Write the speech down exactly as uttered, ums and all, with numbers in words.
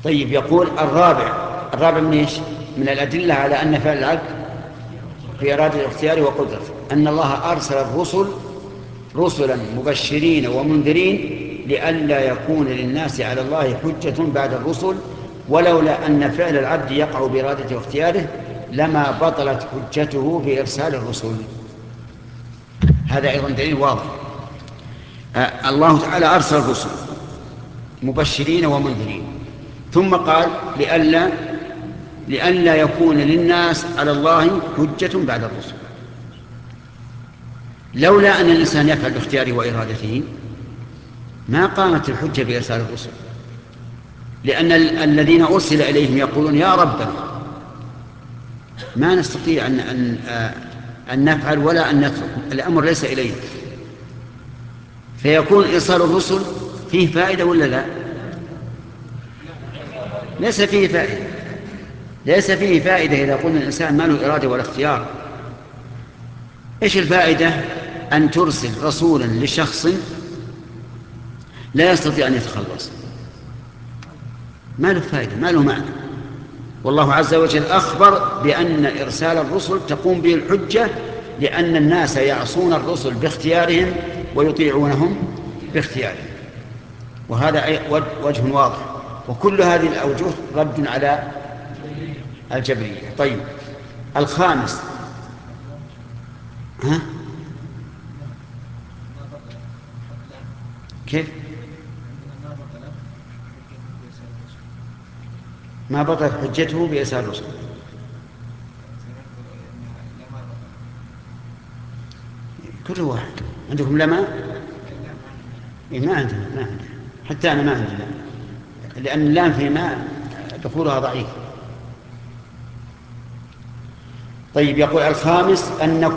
طيب يقول الرابع الرابع من إيش؟ من الأدلة على أن فعل العبد في إرادة الاختيار وقدرته أن الله أرسل الرسل رسلا مبشرين ومنذرين لئلا يكون للناس على الله حجة بعد الرسل، ولولا أن فعل العبد يقع بإرادته واختياره لما بطلت حجته بإرسال الرسل. هذا أيضا دليل واضح. آه الله تعالى أرسل الرسل مبشرين ومنذرين، ثم قال لئلا لئلا يكون للناس على الله حجة بعد الرسل. لولا أن الإنسان يفعل باختياره وإرادته ما قامت الحجة بإرسال الرسل، لأن الذين أرسل إليهم يقولون يا ربنا ما نستطيع أن, أن, أن نفعل ولا أن نترك، الأمر ليس إلينا. فيكون إرسال الرسل فيه فائدة ولا لا؟ ليس فيه فائدة ليس فيه فائدة إذا قلنا الإنسان ما له إرادة ولا اختيار. إيش الفائدة أن ترسل رسولا لشخص لا يستطيع أن يتخلص؟ ما له فائدة، ما له معنى. والله عز وجل أخبر بأن إرسال الرسل تقوم به الحجة، لأن الناس يعصون الرسل باختيارهم ويطيعونهم باختيارهم، وهذا وجه واضح. وكل هذه الأوجه رد على الجبرية. طيب الخامس ها؟ كيف ما بطلت حجته بإرسال الرسل؟ كل واحد عندكم لما إيه؟ ما عندنا ما عندنا حتى أنا ما عندنا، لأن اللام في ما دخولها ضعيف. طيب يقول الخامس أن